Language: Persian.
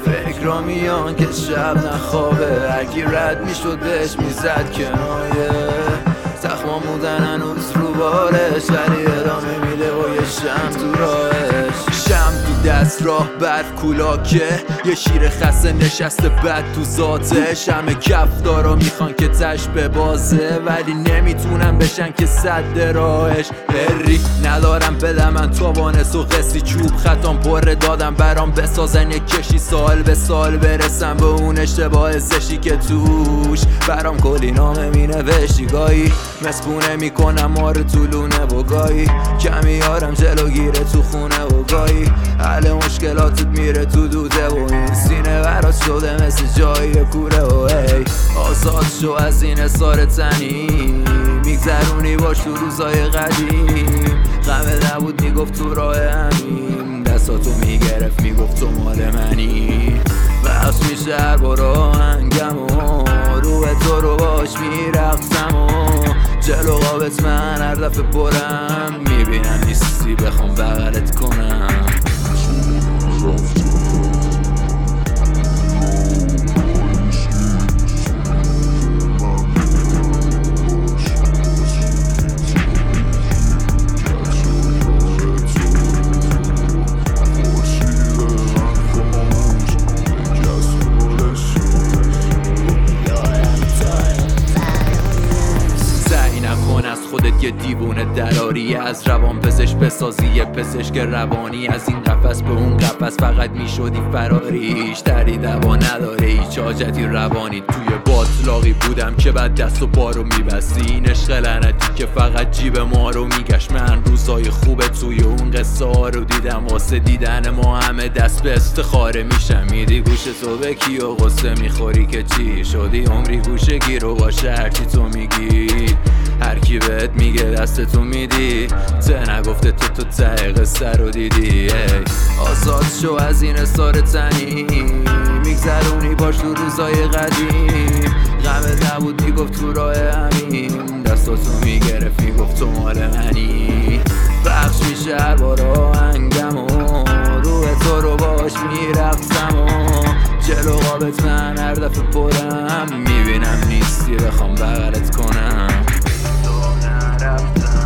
فکرا میان که شب نخوابه، هرکی رد میشد بهش میزد کنایه، زخما موندن هنوز رو بالش، ولی ادامه میده با یه شم تو راهش. شم تو دست راه برف کولاکه، یه شیر خسته نشسته بد تو ذاتش، همه کفدارا میخوان که تش ببازه، ولی نمیتونن بشن که صد راهش. بری ندارم بدم من توانست و قصی چوب خطام پره دادم برام بسازن یک کشی، سال به سال برسم به اون اشتباه زشی که توش برام کلی نامه مینوشتی، گاهی مسبونه میکنم ما رو طولونه و گاهی کمیارم جلوگیره تو خونه و گاهی حل مشکلاتت میره تو دوده و این سینه برات شده مثل جایی کوره و ای آزاد شو از این حصار تنی، میگذرونی باش تو روزای قدیم، غمه نبود میگفت تو راه همین، دستاتو میگرفت میگفت تو مال منی، بخش میشه هر بار آهنگم و روح تو رو باش میرقصم و جلو قابط من هر دفعه برم میبینم نیستی بخوام بغلت کنم. خودت یه دیوونه دراری، از روان پزشک بسازی یه پزشک روانی، از این قفس به اون قفس فقط میشدی فراریش، دری دوا نداره هیچ حاجتی روانی، توی باطلاقی بودم که بعد دست و پا رو میبستی، این عشق لعنتی که فقط جیب ما رو میگشت، من روزای خوبه توی اون قصه ها رو دیدم، واسه دیدن ما همه دست به استخاره میشم، میدی گوش تو به کی و قصه میخوری که چی شدی عمری گوشه گیر و باشه هرچی تو میگی، هر کی بهت میگه دستتو میدی، ته نگفته تو ته قصه رو دیدی، ای آزاد شو از این حصار تنی، میگذرونی باش تو روزای قدیم، غمه نبود میگفت تو راه همین، دستاتو میگرفت میگفت تو مال منی، بخش میشه هر بار آهنگم و روح تو رو باش میرقصم و جلو قابط من هر دفعه پرم میبینم نیستی بخوام بغلت کنم.